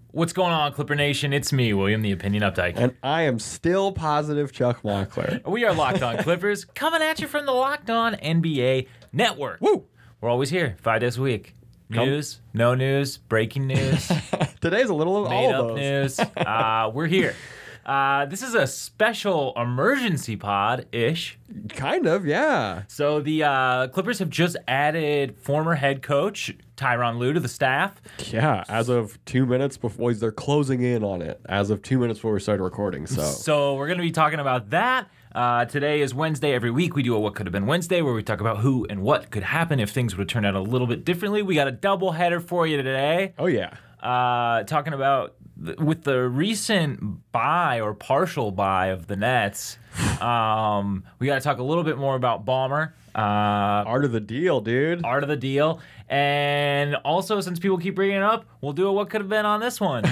What's going on, Clipper Nation? It's me, William, the Opinion Updike. And I am still positive Chuck Mockler. We are Locked On Clippers, coming at you from the Locked On NBA Network. Woo! We're always here, 5 days a week. News, no news, breaking news, Today's a little of made all up of those. news. We're here. This is a special emergency pod-ish. Kind of, yeah. So the Clippers have just added former head coach Tyronn Lue to the staff. Yeah, as of 2 minutes before, they're closing in on it. As of 2 minutes before we started recording, So we're going to be talking about that. Today is Wednesday. Every week we do a What Could Have Been Wednesday, where we talk about who and what could happen if things would turn out a little bit differently. We got a double header for you today. Oh, yeah. Talking about with the recent buy or partial buy of the Nets, we got to talk a little bit more about Ballmer. Art of the deal, dude. Art of the deal. And also, since people keep bringing it up, we'll do a What Could Have Been on this one.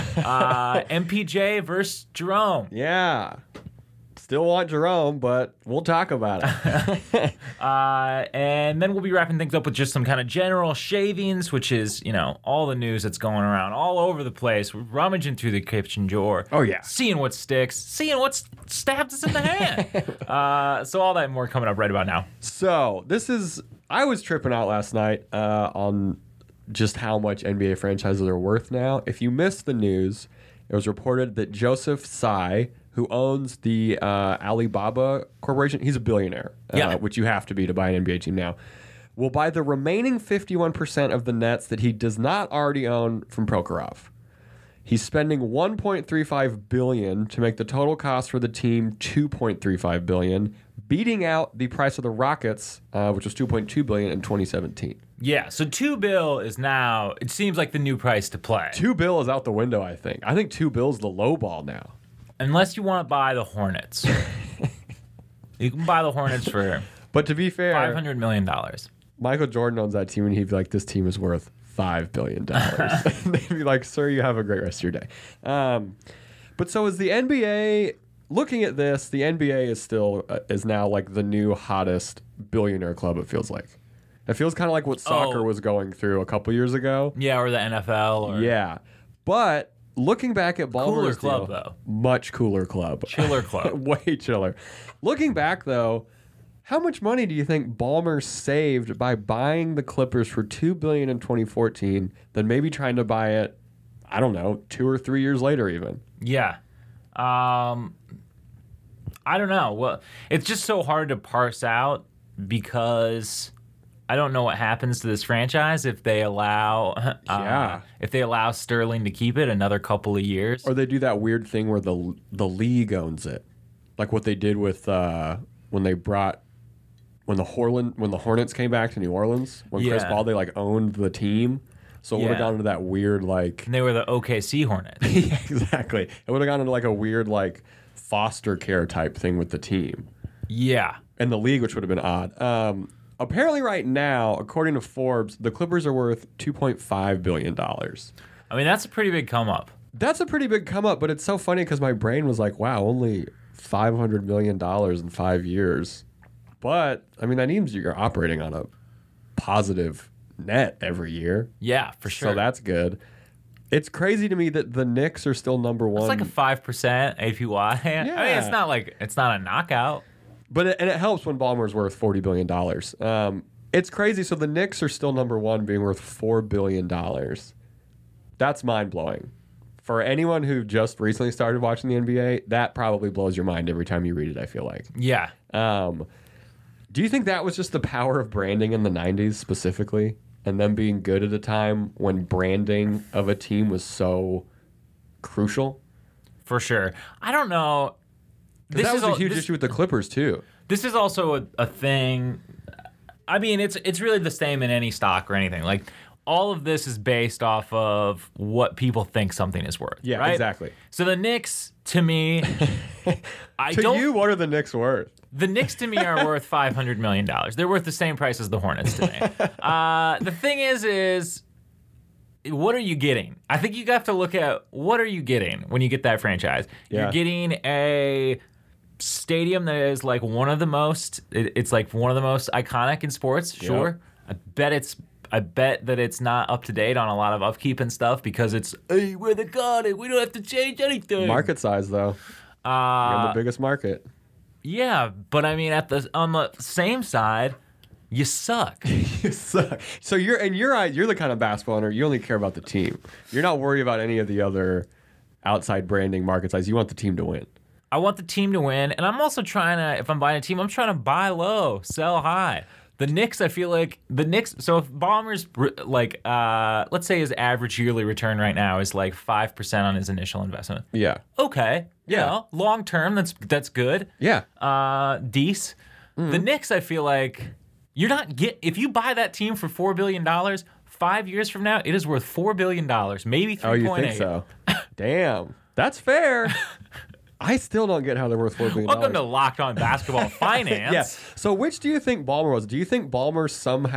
MPJ versus Jerome. Yeah. Still want Jerome, but we'll talk about it. And then we'll be wrapping things up with just some kind of general shavings, which is, all the news that's going around all over the place. We're rummaging through the kitchen drawer. Oh, yeah. Seeing what sticks, seeing what stabs us in the hand. So all that and more coming up right about now. So I was tripping out last night on just how much NBA franchises are worth now. If you missed the news, it was reported that Joseph Tsai, who owns the Alibaba Corporation, he's a billionaire, which you have to be to buy an NBA team now, will buy the remaining 51% of the Nets that he does not already own from Prokhorov. He's spending $1.35 billion to make the total cost for the team $2.35 billion, beating out the price of the Rockets, which was $2.2 billion in 2017. Yeah, so $2 billion is now, it seems like the new price to play. $2 billion is out the window, I think. I think $2 billion is the low ball now. Unless you want to buy the Hornets. You can buy the Hornets for but to be fair, $500 million. Michael Jordan owns that team, and he'd be like, this team is worth $5 billion. They'd be like, sir, you have a great rest of your day. But so is the NBA, looking at this, the NBA is now like the new hottest billionaire club, it feels like. It feels kind of like what soccer was going through a couple years ago. Yeah, or the NFL. Or Yeah. But looking back at Ballmer's cooler club, deal, though. Much cooler club. Chiller club. Way chiller. Looking back, though, how much money do you think Ballmer saved by buying the Clippers for $2 billion in 2014, then maybe trying to buy it, I don't know, 2 or 3 years later even? Yeah. I don't know. Well, it's just so hard to parse out because I don't know what happens to this franchise if they allow Sterling to keep it another couple of years. Or they do that weird thing where the league owns it, like what they did with when the Hornets came back to New Orleans when Chris Paul, they like owned the team. So it would have gone into that weird like and they were the OKC Hornets. Yeah, exactly. It would have gone into like a weird like foster care type thing with the team. Yeah. And the league, which would have been odd. Apparently right now, according to Forbes, the Clippers are worth $2.5 billion. I mean, that's a pretty big come up. That's a pretty big come up, but it's so funny because my brain was like, wow, only $500 million in 5 years. But, I mean, that means you're operating on a positive net every year. Yeah, for sure. So that's good. It's crazy to me that the Knicks are still number one. It's like a 5% APY. Yeah. I mean, it's not a knockout. But it helps when Ballmer's worth $40 billion. It's crazy. So the Knicks are still number one, being worth $4 billion. That's mind-blowing. For anyone who just recently started watching the NBA, that probably blows your mind every time you read it, I feel like. Yeah. Do you think that was just the power of branding in the 90s specifically? And them being good at a time when branding of a team was so crucial? For sure. I don't know. That was a huge issue with the Clippers, too. This is also a thing. I mean, it's really the same in any stock or anything. Like, all of this is based off of what people think something is worth. Yeah, right? exactly. So the Knicks, to me, you, what are the Knicks worth? The Knicks, to me, are worth $500 million. They're worth the same price as the Hornets to me. The thing is, what are you getting? I think you have to look at what are you getting when you get that franchise. Yeah. You're getting a stadium that is like one of the most. It's like one of the most iconic in sports. Sure, Yep. I bet it's I bet that it's not up to date on a lot of upkeep and stuff because it's, hey, we're the god and we don't have to change anything. Market size, though. You're in the biggest market. Yeah, but I mean, on the same side, you suck. You suck. So you're the kind of basketball owner, you only care about the team. You're not worried about any of the other outside branding, market size. You want the team to win. I want the team to win, and I'm also trying to, if I'm buying a team, I'm trying to buy low, sell high. The Knicks, I feel like so if Ballmer's like, let's say his average yearly return right now is like 5% on his initial investment. Yeah. Okay. Yeah. Long term, that's good. Yeah. Dece. The Knicks, I feel like if you buy that team for $4 billion, 5 years from now, it is worth $4 billion, maybe 3.8. Oh, you think so? Damn. That's fair. I still don't get how they're worth $4 billion. Welcome to Locked On Basketball Finance. Yeah. So which do you think Ballmer was? Do you think Ballmer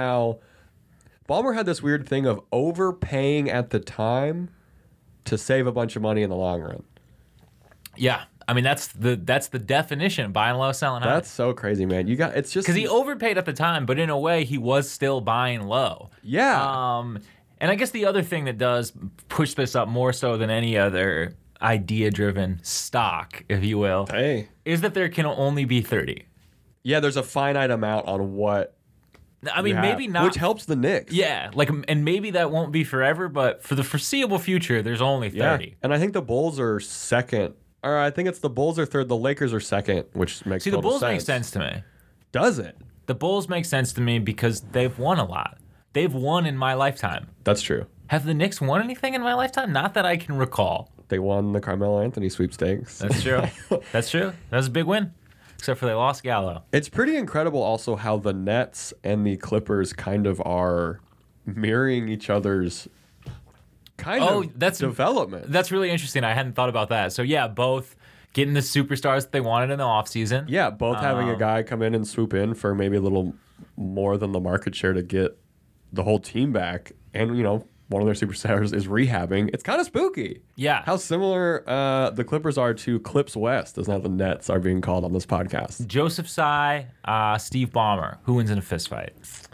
had this weird thing of overpaying at the time to save a bunch of money in the long run? Yeah. I mean, that's the definition, buying low, selling high. That's so crazy, man. It's just... Because he overpaid at the time, but in a way, he was still buying low. Yeah. And I guess the other thing that does push this up more so than any other idea-driven stock, if you will, is that there can only be 30. Yeah, there's a finite amount on what. I mean, maybe not, which helps the Knicks. Yeah, and maybe that won't be forever, but for the foreseeable future, there's only 30. Yeah. And I think the Bulls are second. Or I think it's the Bulls are third. The Lakers are second, which makes the Bulls make sense to me. Does it? The Bulls make sense to me because they've won a lot. They've won in my lifetime. That's true. Have the Knicks won anything in my lifetime? Not that I can recall. They won the Carmelo Anthony sweepstakes. That's true. That's true. That was a big win, except for they lost Gallo. It's pretty incredible also how the Nets and the Clippers kind of are mirroring each other's development. That's really interesting. I hadn't thought about that. So, yeah, both getting the superstars that they wanted in the offseason. Yeah, both having a guy come in and swoop in for maybe a little more than the market share to get the whole team back. And, one of their superstars is rehabbing. It's kind of spooky. Yeah. How similar the Clippers are to Clips West, as now the Nets are being called on this podcast. Joseph Tsai, Steve Ballmer. Who wins in a fist fight?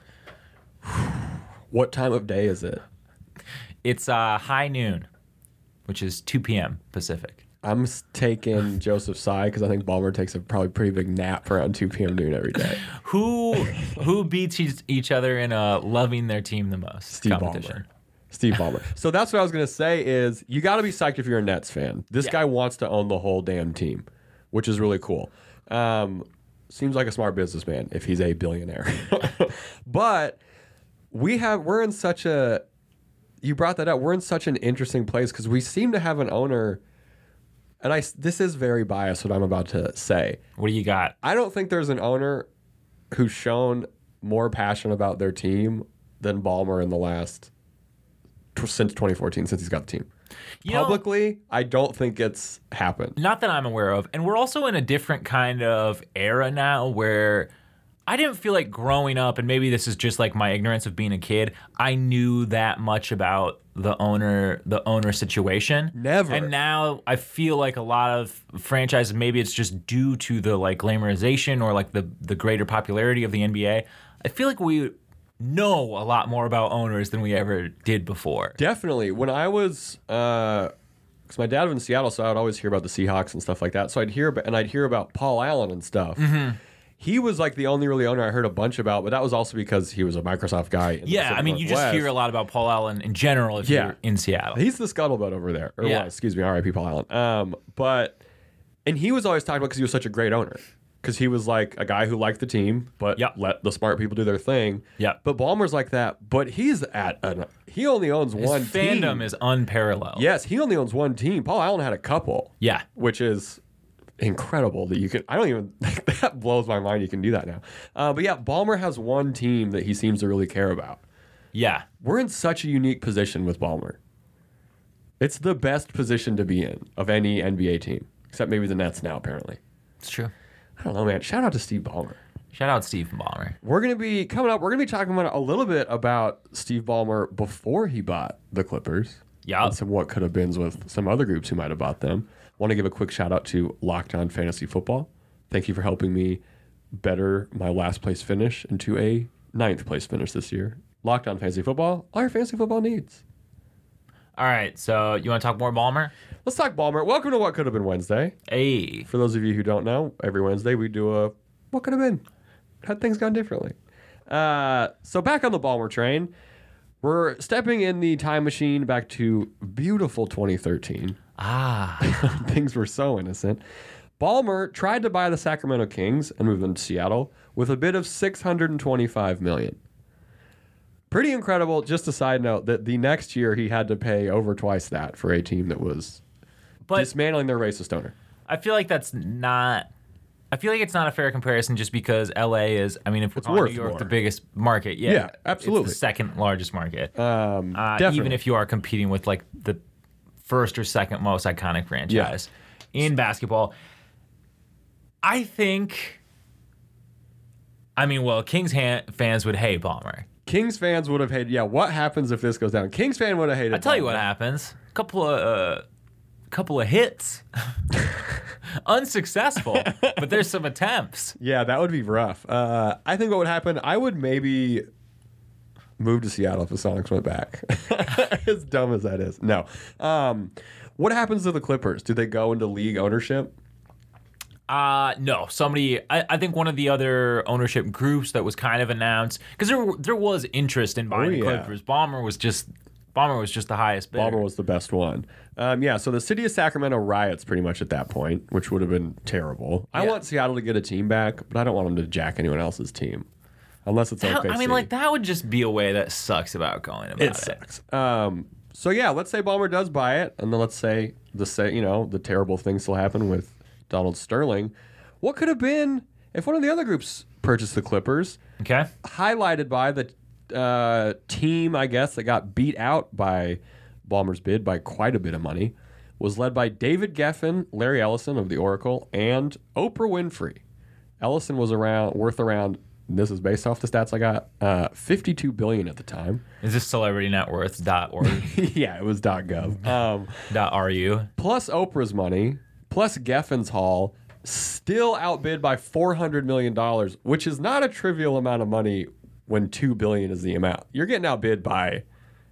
What time of day is it? It's high noon, which is 2 p.m. Pacific. I'm taking Joseph Tsai because I think Ballmer takes a probably pretty big nap around 2 p.m. noon every day. Who beats each other in loving their team the most? Steve Ballmer. So that's what I was going to say is you got to be psyched if you're a Nets fan. This guy wants to own the whole damn team, which is really cool. Seems like a smart businessman if he's a billionaire. But we're in such a... You brought that up. We're in such an interesting place because we seem to have an owner... And this is very biased, what I'm about to say. What do you got? I don't think there's an owner who's shown more passion about their team than Ballmer in the last... since 2014, since he's got the team. Publicly, I don't think it's happened. Not that I'm aware of. And we're also in a different kind of era now where I didn't feel like growing up, and maybe this is just like my ignorance of being a kid, I knew that much about the owner situation. Never. And now I feel like a lot of franchises, maybe it's just due to the like glamorization or like the greater popularity of the NBA. I feel like we know a lot more about owners than we ever did before. Definitely. When I was, because my dad was in Seattle, so I would always hear about the Seahawks and stuff like that. So I'd hear about Paul Allen and stuff. Mm-hmm. He was like the only really owner I heard a bunch about, but that was also because he was a Microsoft guy. Yeah, I mean, you just hear a lot about Paul Allen in general if you're in Seattle. He's the scuttlebutt over there. Or was, excuse me, R.I.P. Paul Allen. And he was always talking about because he was such a great owner. Because he was like a guy who liked the team, but let the smart people do their thing. Yeah. But Ballmer's like that, but he only owns one team. His fandom is unparalleled. Yes, he only owns one team. Paul Allen had a couple. Yeah. Which is incredible that you can. I don't even that blows my mind. You can do that now. But yeah, Ballmer has one team that he seems to really care about. Yeah, we're in such a unique position with Ballmer. It's the best position to be in of any NBA team, except maybe the Nets now. Apparently, it's true. I don't know, man. Shout out to Steve Ballmer. Shout out Steve Ballmer. We're gonna be coming up. We're gonna be talking about a little bit about Steve Ballmer before he bought the Clippers. Yeah, and some what could have been with some other groups who might have bought them. Want to give a quick shout out to Locked On Fantasy Football. Thank you for helping me better my last place finish into a 9th place finish this year Locked On Fantasy Football, all your fantasy football needs. All right, so you want to talk more Ballmer? Let's talk Ballmer. Welcome to What Could Have Been Wednesday. Hey. For those of you who don't know, every Wednesday we do a What Could Have Been. Had things gone differently? So back on the Ballmer train, we're stepping in the time machine back to beautiful 2013. Things were so innocent. Ballmer tried to buy the Sacramento Kings and move them to Seattle with a bid of $625 million. Pretty incredible. Just a side note that the next year he had to pay over twice that for a team that was dismantling their racist owner. I feel like it's not a fair comparison just because LA is, I mean, if we're calling New York the biggest market, yeah, absolutely. It's the second largest market. Definitely. Even if you are competing with like the first or second most iconic franchise in basketball. Kings fans would hate Ballmer. Kings fans would have hated. Yeah, what happens if this goes down? Kings fan would have hated. I'll tell you what happens. Couple of hits, unsuccessful, but there's some attempts. Yeah, that would be rough. I think what would happen, I would maybe move to Seattle if the Sonics went back. As dumb as that is. No. What happens to the Clippers? Do they go into league ownership? No. I think one of the other ownership groups that was kind of announced, because there was interest in buying the Clippers. Ballmer was just the highest bidder. Ballmer was the best one. So the city of Sacramento riots pretty much at that point, which would have been terrible. I want Seattle to get a team back, but I don't want them to jack anyone else's team. Unless it's OKC. I mean, like, that would just be a way that sucks about going about it. It sucks. Let's say Ballmer does buy it, and then let's say the terrible things still happen with Donald Sterling. What could have been if one of the other groups purchased the Clippers? Okay. Highlighted by the team, I guess, that got beat out by Ballmer's bid by quite a bit of money, was led by David Geffen, Larry Ellison of the Oracle, and Oprah Winfrey. Ellison was worth around, this is based off the stats I got, $52 billion at the time. Is this CelebrityNetWorth.org? Yeah, it was .gov. .ru. Plus Oprah's money, plus Geffen's haul, still outbid by $400 million, which is not a trivial amount of money when $2 billion is the amount. You're getting outbid by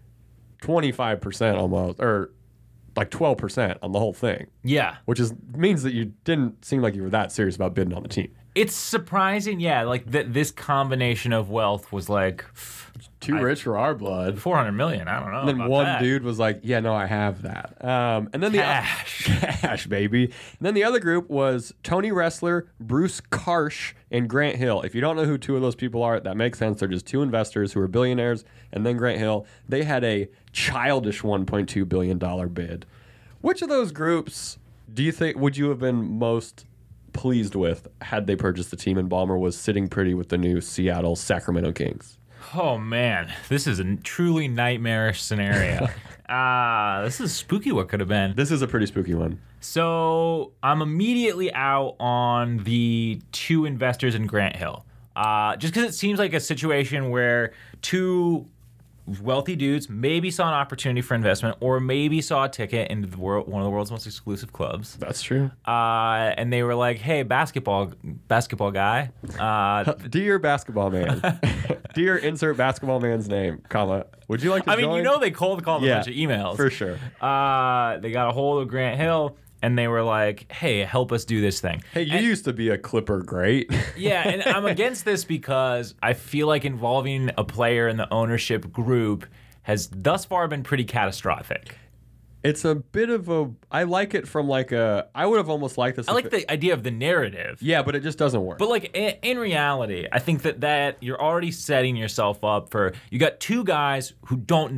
25% almost, or like 12% on the whole thing. Yeah. Which means that you didn't seem like you were that serious about bidding on the team. It's surprising, like this combination of wealth was like too rich for our blood. 400 million, I don't know. And then one dude was like, "Yeah, no, I have that." And then cash, baby. And then the other group was Tony Ressler, Bruce Karsh, and Grant Hill. If you don't know who two of those people are, that makes sense. They're just two investors who are billionaires. And then Grant Hill, they had a childish $1.2 billion bid. Which of those groups do you think would you have been most pleased with had they purchased the team and Ballmer was sitting pretty with the new Seattle Sacramento Kings? Oh man, this is a truly nightmarish scenario. This is spooky what could have been. This is a pretty spooky one. So I'm immediately out on the two investors in Grant Hill. Just because it seems like a situation where two wealthy dudes maybe saw an opportunity for investment or maybe saw a ticket into one of the world's most exclusive clubs. That's true. And they were like, hey, basketball guy. Dear basketball man. Dear insert basketball man's name, comma. Would you like to join? I mean, they cold called a bunch of emails. For sure. They got a hold of Grant Hill. And they were like, hey, help us do this thing. Hey, you used to be a Clipper great. Yeah, and I'm against this because I feel like involving a player in the ownership group has thus far been pretty catastrophic. It's a bit of I like it from I would have almost liked this. I like the idea of the narrative. Yeah, but it just doesn't work. But in reality, I think that you're already setting yourself up for, you got two guys who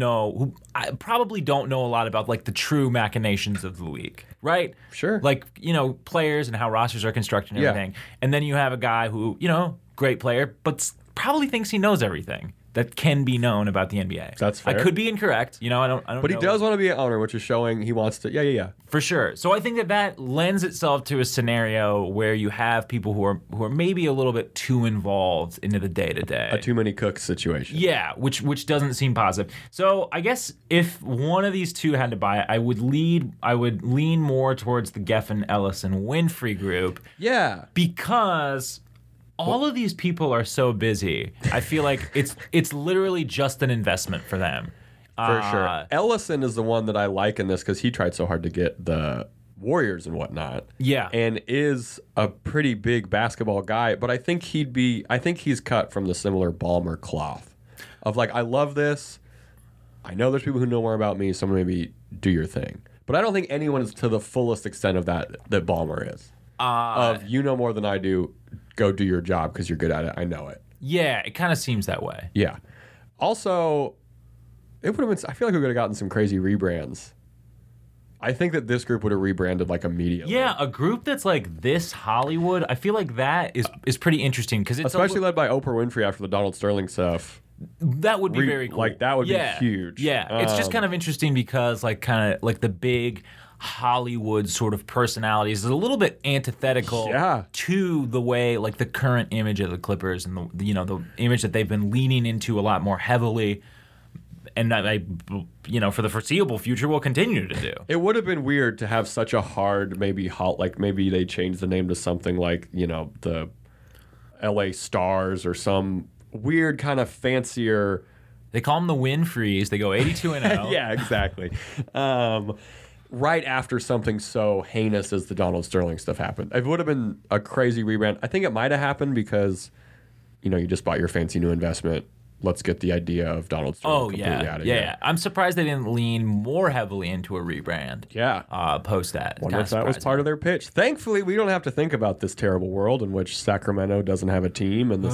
probably don't know a lot about the true machinations of the league, right? Sure. Players and how rosters are constructed and everything. And then you have a guy who, great player, but probably thinks he knows everything that can be known about the NBA. That's fair. I could be incorrect. I don't But he does want to be an owner, which is showing he wants to. Yeah. For sure. So I think that lends itself to a scenario where you have people who are maybe a little bit too involved into the day-to-day. A too many cooks situation. Yeah, which doesn't seem positive. So I guess if one of these two had to buy it, I would lean more towards the Geffen, Ellison, Winfrey group. Yeah. Because All of these people are so busy. I feel like it's literally just an investment for them. For sure. Ellison is the one that I like in this because he tried so hard to get the Warriors and whatnot. Yeah. And is a pretty big basketball guy, but I think he's cut from the similar Ballmer cloth of like, I love this. I know there's people who know more about me, so maybe do your thing. But I don't think anyone is to the fullest extent of that Ballmer is. Of you know more than I do, go do your job because you're good at it. I know it. Yeah, it kind of seems that way. Yeah. Also, it would have been. I feel like we could have gotten some crazy rebrands. I think that this group would have rebranded like immediately. Yeah, a group that's like this Hollywood, I feel like that is pretty interesting because it's especially led by Oprah Winfrey after the Donald Sterling stuff. That would be very cool. Like that would be huge. Yeah, it's just kind of interesting because like kind of like the big Hollywood sort of personalities is a little bit antithetical to the way like the current image of the Clippers and the image that they've been leaning into a lot more heavily. And I for the foreseeable future, will continue to do. It would have been weird to have such a hard, maybe they changed the name to something like, the LA Stars or some weird kind of fancier. They call them the Winfreys. They go 82-0. Yeah, exactly. Right after something so heinous as the Donald Sterling stuff happened. It would have been a crazy rebrand. I think it might have happened because, you just bought your fancy new investment. Let's get the idea of Donald Sterling completely out of here. Yeah. I'm surprised they didn't lean more heavily into a rebrand. Yeah. Post that. Wonder if that was part of their pitch. Thankfully, we don't have to think about this terrible world in which Sacramento doesn't have a team and the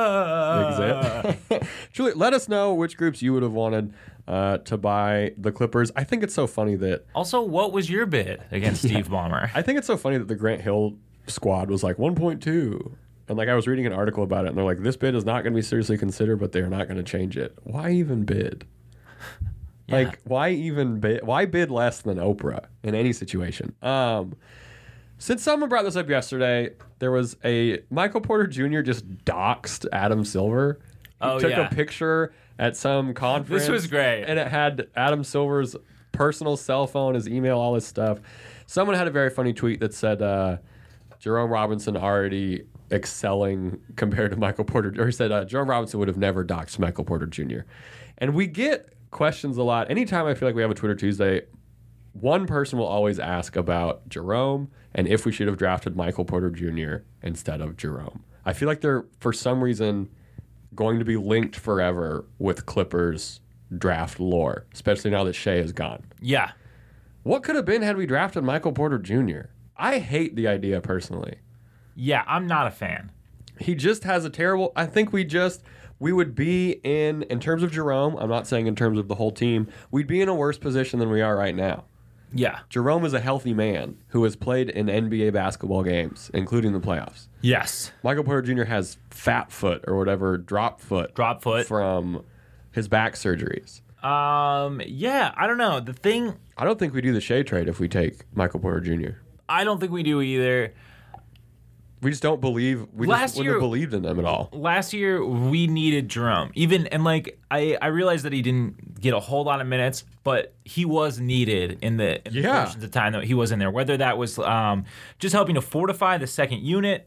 Sonics exist. Julie, let us know which groups you would have wanted to buy the Clippers. I think it's so funny that... Also, what was your bid against Steve Ballmer? I think it's so funny that the Grant Hill squad was like 1.2. And I was reading an article about it, and they're like, this bid is not going to be seriously considered, but they're not going to change it. Why even bid? Yeah. Why even bid? Why bid less than Oprah in any situation? Since someone brought this up yesterday, there was a Michael Porter Jr. just doxed Adam Silver. He took a picture at some conference. This was great. And it had Adam Silver's personal cell phone, his email, all his stuff. Someone had a very funny tweet that said, Jerome Robinson already excelling compared to Michael Porter. Or he said Jerome Robinson would have never doxed Michael Porter Jr. And we get questions a lot. Anytime I feel like we have a Twitter Tuesday, one person will always ask about Jerome and if we should have drafted Michael Porter Jr. instead of Jerome. I feel like they're, for some reason, going to be linked forever with Clippers draft lore, especially now that Shea is gone. Yeah. What could have been had we drafted Michael Porter Jr.? I hate the idea personally. Yeah, I'm not a fan. He just has a terrible... I think we would be in terms of Jerome, I'm not saying in terms of the whole team, we'd be in a worse position than we are right now. Yeah. Jerome is a healthy man who has played in NBA basketball games, including the playoffs. Yes. Michael Porter Jr. has fat foot or whatever, drop foot from his back surgeries. Yeah, I don't know. The thing... I don't think we do the Shea trade if we take Michael Porter Jr. I don't think we do either. We just don't believe. We just wouldn't have believed in them at all. Last year, we needed Jerome. I realized that he didn't get a whole lot of minutes, but he was needed in the portions of time that he was in there. Whether that was just helping to fortify the second unit,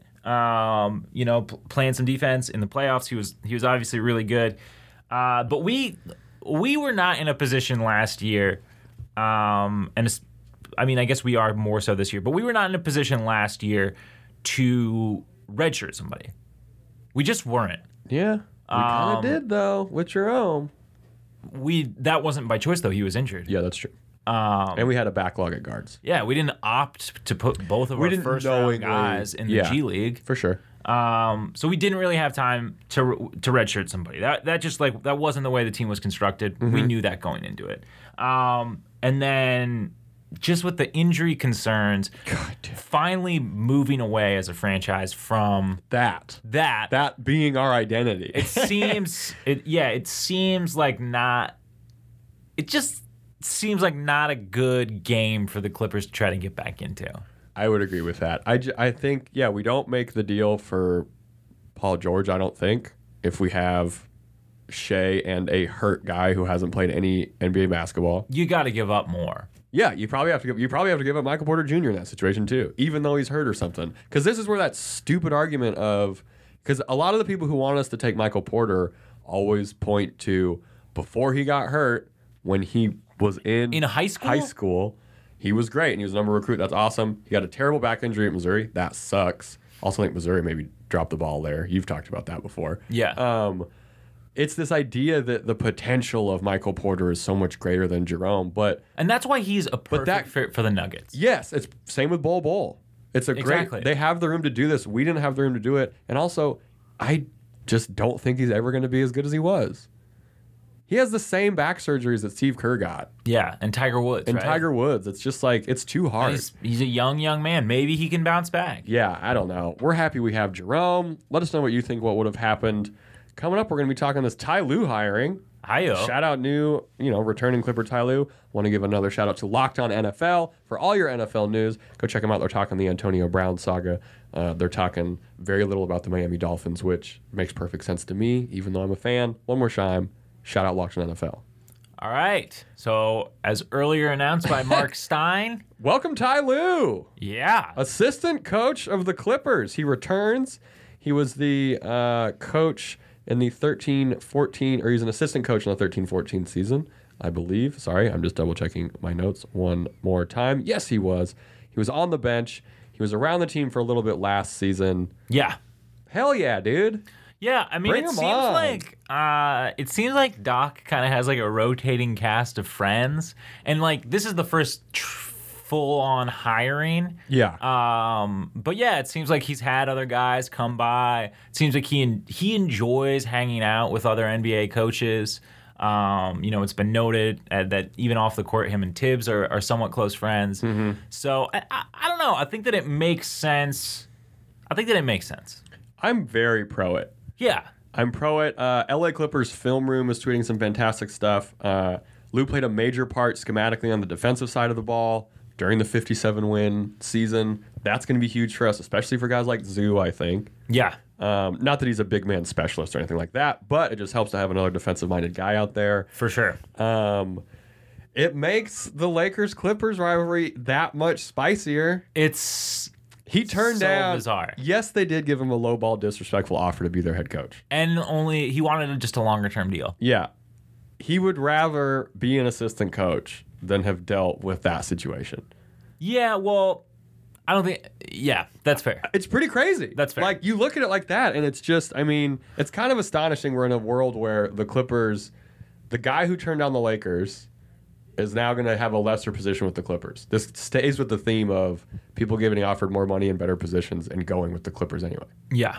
playing some defense in the playoffs. He was obviously really good. But we were not in a position last year, I guess we are more so this year, but we were not in a position last year to redshirt somebody. We just weren't. Yeah, we kind of did though with Jerome. That wasn't by choice though. He was injured. Yeah, that's true. And we had a backlog at guards. Yeah, we didn't opt to put both of our first round guys in the G League for sure. So we didn't really have time to redshirt somebody. That wasn't the way the team was constructed. Mm-hmm. We knew that going into it. And then just with the injury concerns, finally moving away as a franchise from that being our identity. It seems like not. It just seems like not a good game for the Clippers to try to get back into. I would agree with that. I think, we don't make the deal for Paul George, I don't think, if we have Shea and a hurt guy who hasn't played any NBA basketball. You got to give up more. Yeah, you probably have to give up Michael Porter Jr. in that situation too, even though he's hurt or something. Because this is where that stupid argument of Because a lot of the people who want us to take Michael Porter always point to before he got hurt, when he was in high school, he was great and he was the number one recruit. That's awesome. He got a terrible back injury at Missouri. That sucks. Also, I think Missouri maybe dropped the ball there. You've talked about that before. Yeah. It's this idea that the potential of Michael Porter is so much greater than Jerome, and that's why he's a perfect fit for the Nuggets. Yes, it's same with Bol Bol. It's a Exactly. great. They have the room to do this. We didn't have the room to do it, and also, I just don't think he's ever going to be as good as he was. He has the same back surgeries that Steve Kerr got. Yeah, and Tiger Woods. And right? Tiger Woods. It's just like, it's too hard. He's a young man. Maybe he can bounce back. Yeah, I don't know. We're happy we have Jerome. Let us know what you think, what would have happened. Coming up, we're going to be talking this Ty Lue hiring. Hi-yo. Shout out new, returning Clipper Ty Lue. Want to give another shout out to Locked On NFL for all your NFL news. Go check them out. They're talking the Antonio Brown saga. They're talking very little about the Miami Dolphins, which makes perfect sense to me, even though I'm a fan. One more time, shout out Locked On NFL. All right. So, as earlier announced by Mark Stein. Welcome, Ty Lue. Yeah. Assistant coach of the Clippers. He returns. He was the coach in the 13-14, or he's an assistant coach in the 13-14 season, I believe. Sorry, I'm just double checking my notes one more time. Yes, he was. He was on the bench. He was around the team for a little bit last season. Yeah. Hell yeah, dude. Yeah, I mean, Bring it 'em seems like Doc kind of has like a rotating cast of friends, and like this is the first full-on hiring. Yeah. But yeah, it seems like he's had other guys come by. It seems like he enjoys hanging out with other NBA coaches. It's been noted that even off the court, him and Tibbs are somewhat close friends. Mm-hmm. So I don't know. I think that it makes sense. I'm very pro it. Yeah. I'm pro it. LA Clippers film room is tweeting some fantastic stuff. Lou played a major part schematically on the defensive side of the ball during the 57-win season. That's going to be huge for us, especially for guys like Zoo, I think. Yeah. Not that he's a big man specialist or anything like that, but it just helps to have another defensive-minded guy out there. For sure. It makes the Lakers-Clippers rivalry that much spicier. He turned down. Bizarre. Yes, they did give him a low-ball, disrespectful offer to be their head coach. And he wanted just a longer-term deal. Yeah. He would rather be an assistant coach than have dealt with that situation. Yeah, well, I don't think... Yeah, that's fair. It's pretty crazy. That's fair. Like, you look at it like that, and it's just, I mean, it's kind of astonishing we're in a world where the Clippers, the guy who turned down the Lakers, is now going to have a lesser position with the Clippers. This stays with the theme of people getting offered more money and better positions and going with the Clippers anyway. Yeah.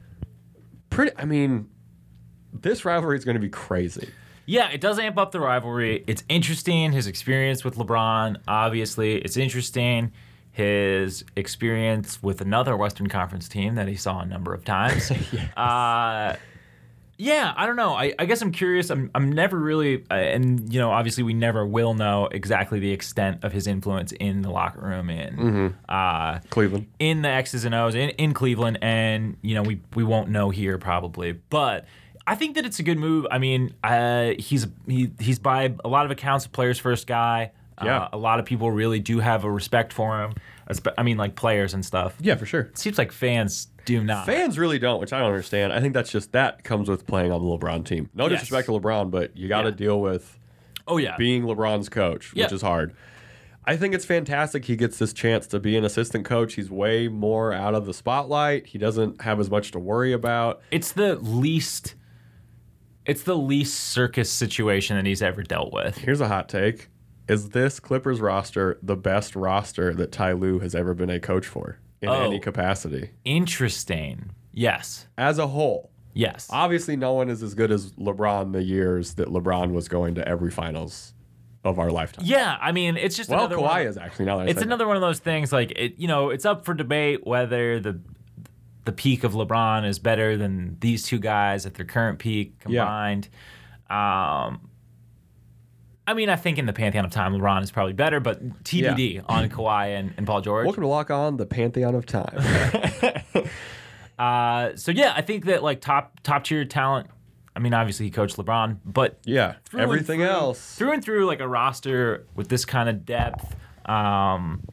This rivalry is going to be crazy. Yeah, it does amp up the rivalry. It's interesting, his experience with LeBron, obviously. It's interesting, his experience with another Western Conference team that he saw a number of times. Yes. Yeah, I don't know. I guess I'm curious. I'm never really, and obviously we never will know exactly the extent of his influence in the locker room in Cleveland, in the X's and O's in Cleveland, and we won't know here probably. But I think that it's a good move. I mean, he's by a lot of accounts a players' first guy. Yeah. A lot of people really do have a respect for him. I mean, like players and stuff. Yeah, for sure. It seems like fans do not. Fans really don't, which I don't understand. I think that comes with playing on the LeBron team. No disrespect to LeBron, but you got to deal with being LeBron's coach, which is hard. I think it's fantastic he gets this chance to be an assistant coach. He's way more out of the spotlight. He doesn't have as much to worry about. It's the least circus situation that he's ever dealt with. Here's a hot take. Is this Clippers roster the best roster that Ty Lue has ever been a coach for in any capacity? Interesting. Yes. As a whole. Yes. Obviously, no one is as good as LeBron the years that LeBron was going to every finals of our lifetime. Yeah, I mean, it's just another Kawhi one. Is actually now that it's another one of those things. Like it's up for debate whether the peak of LeBron is better than these two guys at their current peak combined. Yeah. I mean, I think in the pantheon of time, LeBron is probably better, but TBD on Kawhi and Paul George. Welcome to Lock On, the pantheon of time. So yeah, I think that like top tier talent. I mean, obviously he coached LeBron, but everything else through and through, like a roster with this kind of depth.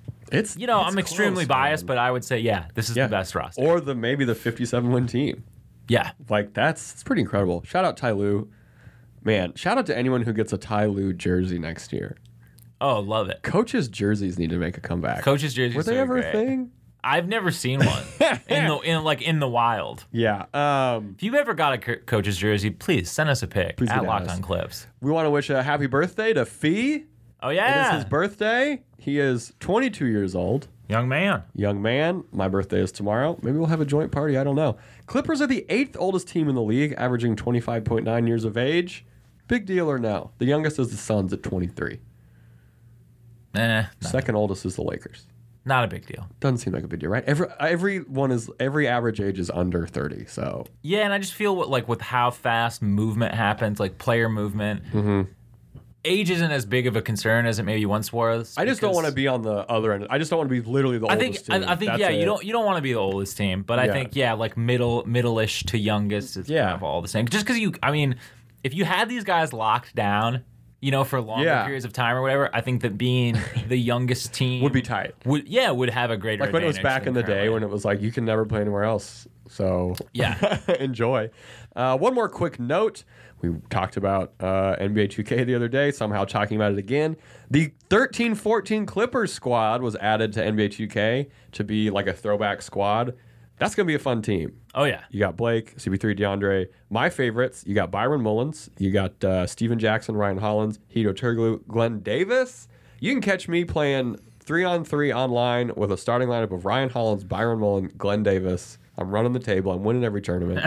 It's I'm extremely biased, but I would say this is the best roster, or maybe the 57-win team. Yeah. Like, that's pretty incredible. Shout out Ty Lue. Man, shout out to anyone who gets a Ty Lue jersey next year. Oh, love it. Coaches' jerseys need to make a comeback. Coaches' jerseys Were they ever a thing? I've never seen one in the wild. Yeah. If you've ever got a coach's jersey, please send us a pic Please at get Locked us. On Clips. We want to wish a happy birthday to Fee. Oh It yeah, is his birthday. He is 22 years old. young man. Young man. My birthday is tomorrow. Maybe we'll have a joint party. I don't know. Clippers are the 8th oldest team in the league, averaging 25.9 years of age. Big deal or no? The youngest is the Suns at 23. Second oldest is the Lakers. Not a big deal. Doesn't seem like a big deal, right? Every average age is under 30. So Yeah, and I just feel with how fast movement happens, like player movement. Age isn't as big of a concern as it maybe once was. I just don't want to be on the other end. I just don't want to be literally the oldest team. I think That's yeah, it. you don't want to be the oldest team, but I Yeah. think like middle-ish to youngest is kind of all the same. Just because if you had these guys locked down, for longer periods of time or whatever, I think that being the youngest team would be tight. would have a greater Like when it was advantage back than in the day currently. when it was like you can never play anywhere else. So Yeah. enjoy. One more quick note. We talked about NBA 2K the other day, somehow talking about it again. The 13-14 Clippers squad was added to NBA 2K to be like a throwback squad. That's going to be a fun team. Oh yeah. You got Blake, CP3, DeAndre. My favorites, you got Byron Mullins. You got Steven Jackson, Ryan Hollins, Hito Turkoglu, Glenn Davis. You can catch me playing 3-on-3 online with a starting lineup of Ryan Hollins, Byron Mullins, Glenn Davis. I'm running the table. I'm winning every tournament.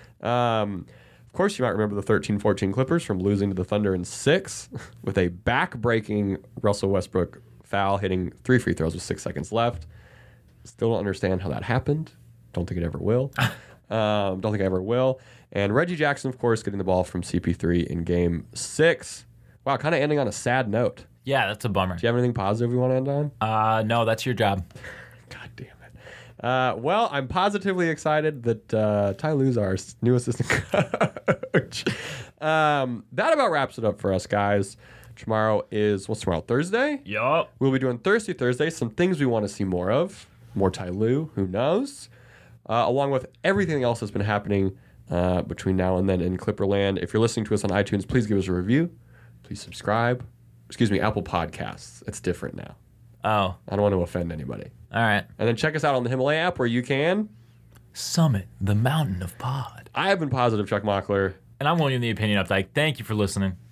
Of course, you might remember the 13-14 Clippers from losing to the Thunder in 6 with a back-breaking Russell Westbrook foul hitting 3 free throws with 6 seconds left. Still don't understand how that happened. Don't think it ever will. Don't think I ever will. And Reggie Jackson, of course, getting the ball from CP3 in Game 6. Wow, kind of ending on a sad note. Yeah, that's a bummer. Do you have anything positive you want to end on? No, that's your job. God damn it. Well, I'm positively excited that Ty Lue's our new assistant coach. That about wraps it up for us, guys. Tomorrow is, what's tomorrow? Thursday? Yup. We'll be doing Thursday. Some things we want to see more of. More Ty Lue, who knows? Along with everything else that's been happening between now and then in Clipperland. If you're listening to us on iTunes, please give us a review. Please subscribe. Excuse me, Apple Podcasts. It's different now. Oh, I don't want to offend anybody. all right. And then check us out on the Himalaya app where you can Summit the mountain of pod. I have been positive, Chuck Mockler. And I'm William the Opinion Updike. Thank you for listening.